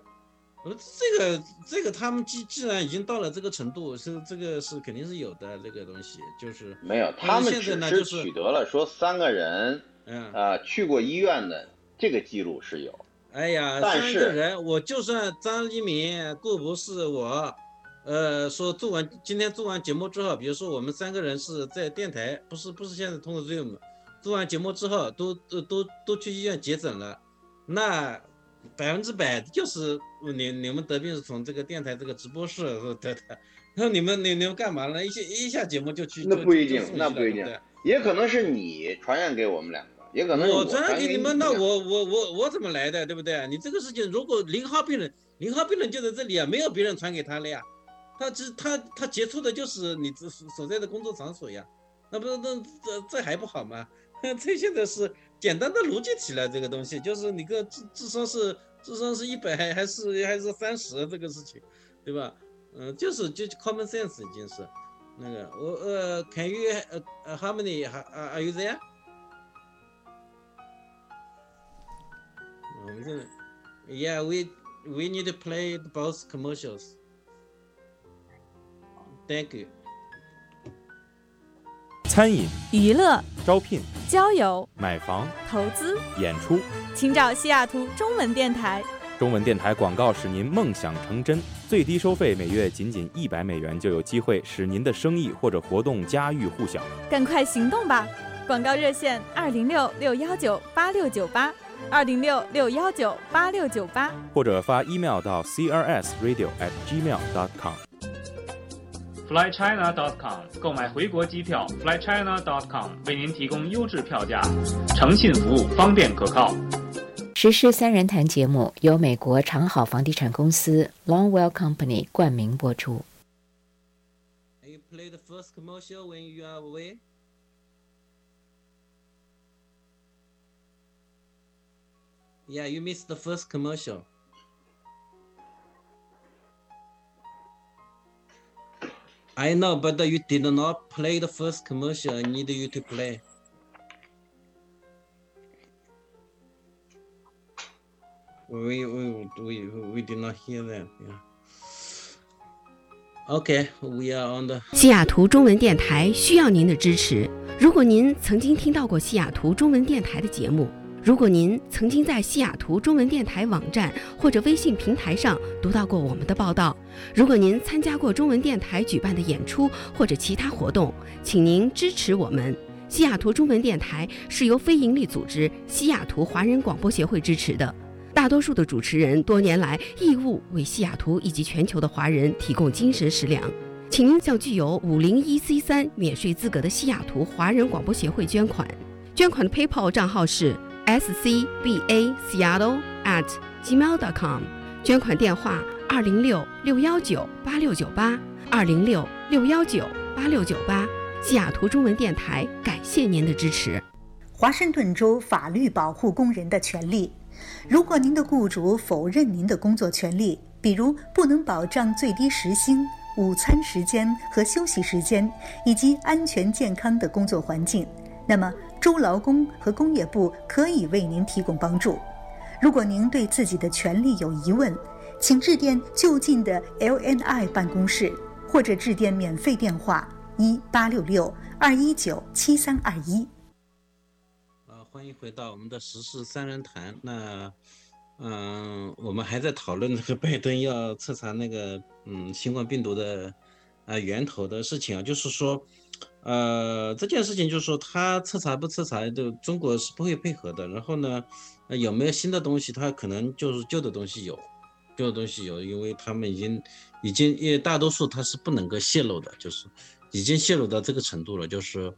这个他们既然已经到了这个程度，这个是肯定是有的，这个东西就是没有，他们只是取得了说3个人去过医院的这个记录是有。 哎呀，3个人，我就算张一鸣、顾博士，我说今天做完节目之后，比如说我们3个人是在电台，不是现在通过 Zoom， 做完节目之后都去医院接诊了，那100%就是你们得病是从这个电台这个直播室得的，然后你们干嘛呢？一下节目就去， 那不一定，也可能是你传染给我们2个，也可能是我传染给你们，那我怎么来的，对不对？你这个事情如果0号病人就在这里啊，没有别人传给他了呀，他接触的就是你所在的工作场所呀，那不是这还不好吗？这现在是简单的逻辑题了，这个东西就是你个智商是100还是30这个事情，对吧？就 common sense 已经是那个can you how many are you there？ Yeah, we need to play both commercials. Thank you. 餐饮、 娱乐、 招聘、 交友、 买房、 投资、 演出， 请找西雅图中文电台。 中文电台广告使您梦想成真，最低收费每月仅$100，就有机会使您的生意或者活动家喻户晓。 赶快行动吧！广告热线206-619-8698，206-619-8698， 或者发 email 到 crsradio@gmail.com。flychina.com 购买回国机票 ，flychina.com 为您提供优质票价，诚信服务，方便可靠。 时事3人谈节目由美国长好房地产公司 Longwell Company 冠名播出。 You play the first commercial when you are away? Yeah, you missed the first commercial. I know, but you did not play the first commercial. I need you to play. We did not hear that. Yeah. Okay, we are on the 西雅图中文电台需要您的支持。如果您曾经听到过西雅图中文电台的节目，如果您曾经在西雅图中文电台网站或者微信平台上读到过我们的报道，如果您参加过中文电台举办的演出或者其他活动，请您支持我们。西雅图中文电台是由非营利组织西雅图华人广播协会支持的，大多数的主持人多年来义务为西雅图以及全球的华人提供精神食粮。请您向具有501C3免税资格的西雅图华人广播协会捐款。捐款的 PayPal 账号是scbaseattle@gmail.com， 捐款电话206-619-8698 206-619-8698。西雅图中文电台感谢您的支持。 华盛顿州法律保护工人的权利。如果您的雇主否认您的工作权利，比如不能保障最低时薪、午餐时间和休息时间，以及安全健康的工作环境，那么州劳工和工业部可以为您提供帮助。如果您对自己的权利有疑问，请致电就近的 LNI 办公室，或者致电免费电话1866-219-7321。 欢迎回到我们的时事3人谈。那我们还在讨论这个拜登要彻查那个新冠病毒的源头的事情啊，就是说这件事情就是说他彻查不彻查，就中国是不会配合的。然后呢，有没有新的东西，他可能就是旧的东西有，因为他们已经因为大多数他是不能够泄露的，就是已经泄露到这个程度了，就是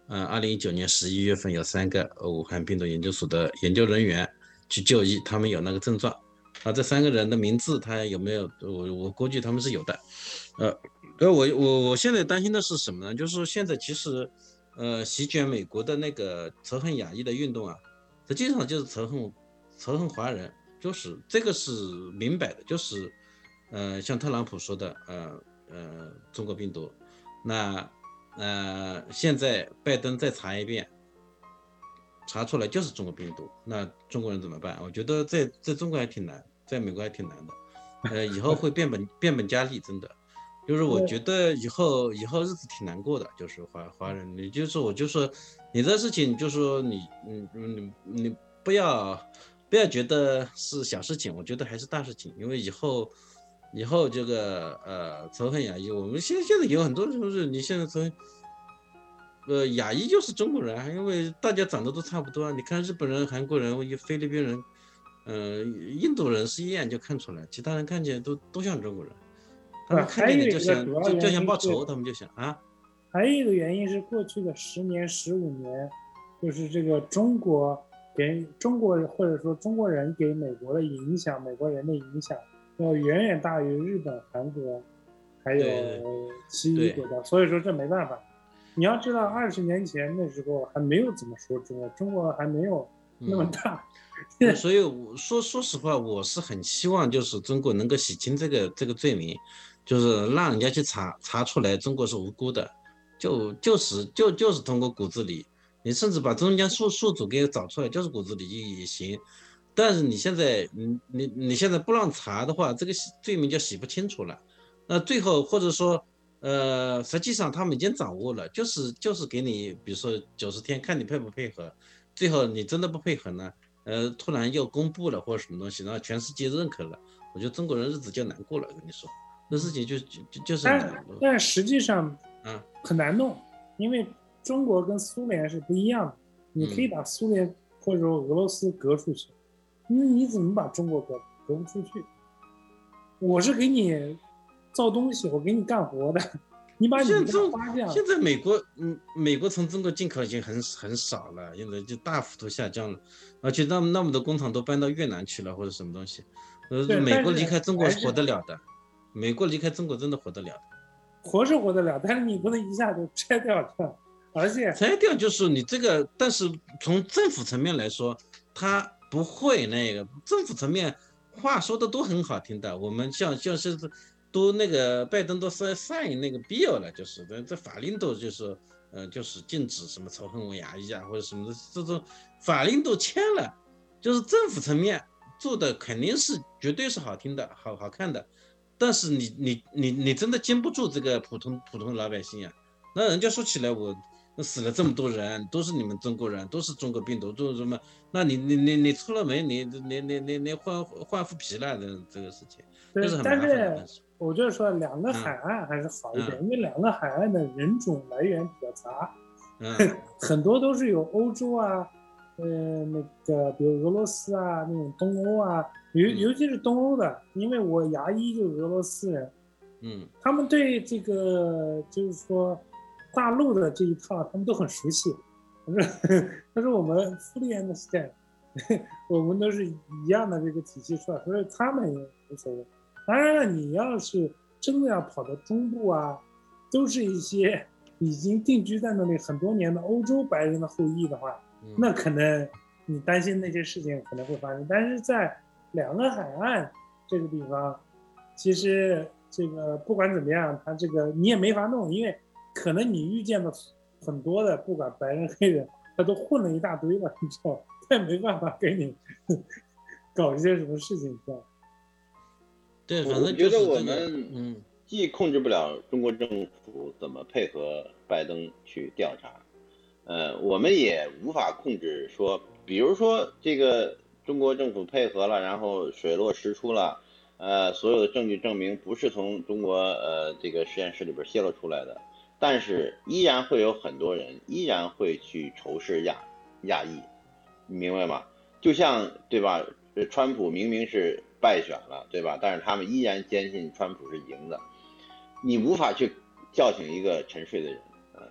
2019年11月份有3个武汉病毒研究所的研究人员去就医，他们有那个症状。这3个人的名字他有没有？我估计他们是有的。我现在担心的是什么呢？就是说现在其实席卷美国的那个仇恨亚裔的运动啊，实际上就是仇恨华人，就是这个是明摆的，就是像特朗普说的中国病毒，那现在拜登再查一遍，查出来就是中国病毒，那中国人怎么办？我觉得在中国还挺难，在美国还挺难的，以后会变本加厉，真的。就是我觉得以后日子挺难过的，就是华人，你就是我就说你这事情，就是说你不要觉得是小事情，我觉得还是大事情，因为以后这个仇恨亚裔，我们现在有很多就是你现在仇恨亚裔就是中国人，因为大家长得都差不多，你看日本人、韩国人、菲律宾人，印度人是一眼就看出来，其他人看起来都像中国人。他们看见的就想报仇，他们就想啊。 还有一个原因是过去的10年、15年，就是这个中国或者说中国人给美国的影响，美国人的影响要远远大于日本、韩国，还有其余国家，所以说这没办法。你要知道，20年前那时候还没有怎么说中国还没有那么大。 所以说实话，我是很希望就是中国能够洗清这个罪名，就是让人家去查出来中国是无辜的，就是通过骨子里，你甚至把中间宿主给找出来，就是骨子里也行。但是你现在你现在不让查的话，这个罪名就洗不清楚了。那最后或者说实际上他们已经掌握了，就是给你比如说90天看你配不配合，最后你真的不配合呢，突然又公布了或者什么东西，然后全世界认可了，我觉得中国人日子就难过了。跟你说，这事情就是但实际上很难弄，因为中国跟苏联是不一样的。你可以把苏联或者说俄罗斯隔出去，你怎么把中国隔不出去？我是给你造东西，我给你干活的。你把你的花匠， 现在美国从中国进口已经很少了，现在就大幅度下降了，而且那么多工厂都搬到越南去了或者什么东西。美国离开中国是活得了的，美国离开中国真的活得了的， 活是活得了，但是你不能一下就拆掉它，而且拆掉就是你这个，但是从政府层面来说，他不会那个，政府层面话说的都很好听的，我们像是。都那个拜登都sign那个 bill 了，就是这法令都就是禁止什么仇恨亚裔啊或者什么的，这种法令都签了，就是政府层面做的肯定是绝对是好听的好看的，但是你真的经不住这个普通老百姓啊。那人家说起来我死了这么多人，都是你们中国人，都是中国病毒，都是什么？那你出了门，你换副皮了，这个事情就是很麻烦的。 但是我就说2个海岸还是好一点，因为2个海岸的人种来源比较杂，很多都是有欧洲啊，那个比如俄罗斯啊，那种东欧啊，尤其是东欧的，因为我牙医就是俄罗斯人，他们对这个就是说大陆的这一套他们都很熟悉。他说我们fully understand，我们都是一样的这个体系出来，所以他们也无所谓。当然了，你要是真的要跑到中部啊，都是一些已经定居在那里很多年的欧洲白人的后裔的话，那可能你担心那些事情可能会发生。但是在2个海岸这个地方，其实这个不管怎么样，他这个你也没法弄，因为可能你遇见的很多的不管白人黑人，他都混了一大堆了，你知道，他也没办法给你搞一些什么事情，知道。 对，反正我觉得我们既控制不了中国政府怎么配合拜登去调查，我们也无法控制说，比如说这个中国政府配合了，然后水落石出了，所有的证据证明不是从中国这个实验室里边泄露出来的，但是依然会有很多人依然会去仇视亚裔，你明白吗？就像对吧？川普明明是败选了，对吧？但是他们依然坚信川普是赢的，你无法去叫醒一个沉睡的人。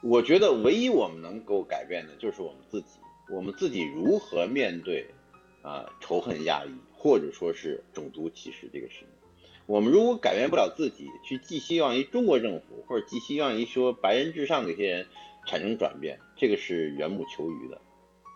我觉得唯一我们能够改变的就是我们自己如何面对仇恨压抑或者说是种族歧视这个事情。我们如果改变不了自己，去寄希望于中国政府或者寄希望于说白人至上这些人产生转变，这个是缘木求鱼的。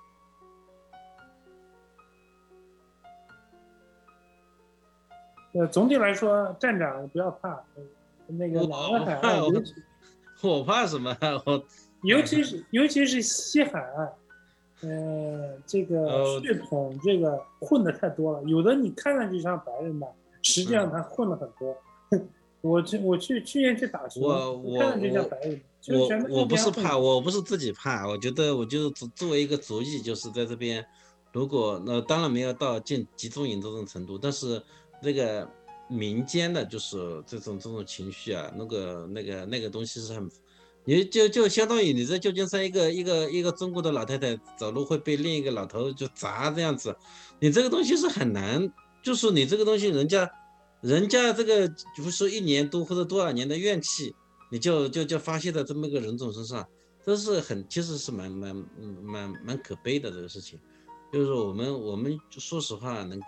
总体来说，站长不要怕，那个南湾海岸， 我怕什么？ 尤其是西海岸，这个血统这个混的太多了，有的你看上去像白人的，实际上他混了很多。我去年去打球，看上去像白人。 我不是怕，我不是自己怕，我觉得我就作为一个族裔，就是在这边，如果当然没有到进集中营这种程度，但是这个民间的就是这种情绪啊，那个东西是很，你就相当于你在旧金山一个中国的老太太走路会被另一个老头就砸这样子，你这个东西是很难，就是你这个东西人家这个不是1年多或者多少年的怨气，你就发泄在这么一个人种身上，这是其实是蛮可悲的这个事情。就是我们说实话能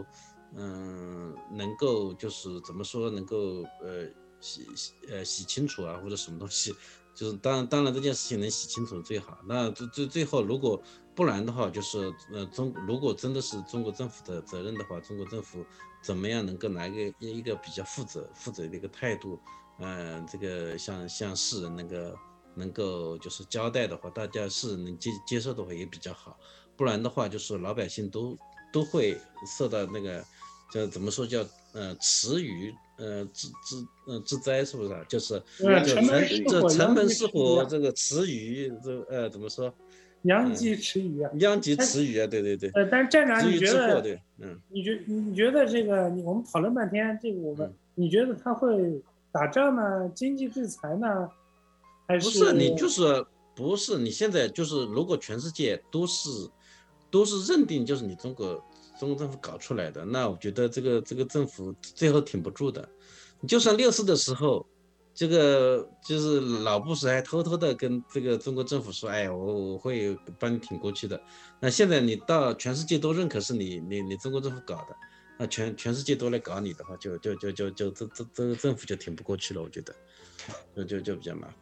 够就是怎么说能够洗清楚啊或者什么东西，就是当然这件事情能洗清楚最好。那最后如果不然的话，就是如果真的是中国政府的责任的话，中国政府怎么样能够拿一个比较负责的一个态度，这个向世人能够就是交代的话，大家世人能接受的话也比较好。不然的话，就是老百姓都会受到那个叫怎么说叫池鱼之灾，是不是啊？就是城门失火，这个池鱼怎么说？ 殃及池鱼啊！ 殃及池鱼啊！对。 但是站长，你觉得？ 对， 你觉得这个我们讨论半天，这个你觉得他会打仗呢？经济制裁呢？还是？ 不是你就是不是你现在就是如果全世界都是认定就是你中国政府搞出来的，那我觉得这个政府最后挺不住的。你就算6四的时候，这个就是老布什还偷偷的跟这个中国政府说，哎，我会帮你挺过去的。那现在你到全世界都认可是你中国政府搞的，那全世界都来搞你的话，就这个政府就挺不过去了，我觉得就比较麻烦。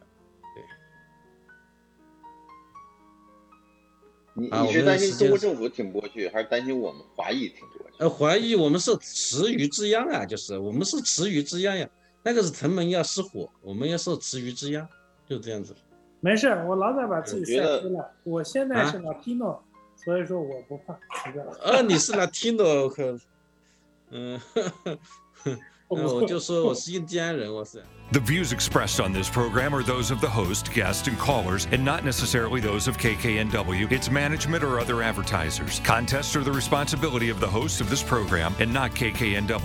你是担心中国政府挺不过去，还是担心我们华裔挺不过去？ 华裔我们是池鱼之殃啊，就是我们是池鱼之殃呀。那个是城门要失火，我们要受池鱼之殃，就这样子。 没事，我老早把自己晒黑了。我现在是 Latino，所以说我不怕。 你是 Latino， 可，我就说我是印第安人，我是。 The views expressed on this program are those of the host, guests, and callers, and not necessarily those of KKNW, its management, or other advertisers. Contests are the responsibility of the host of this program and not KKNW.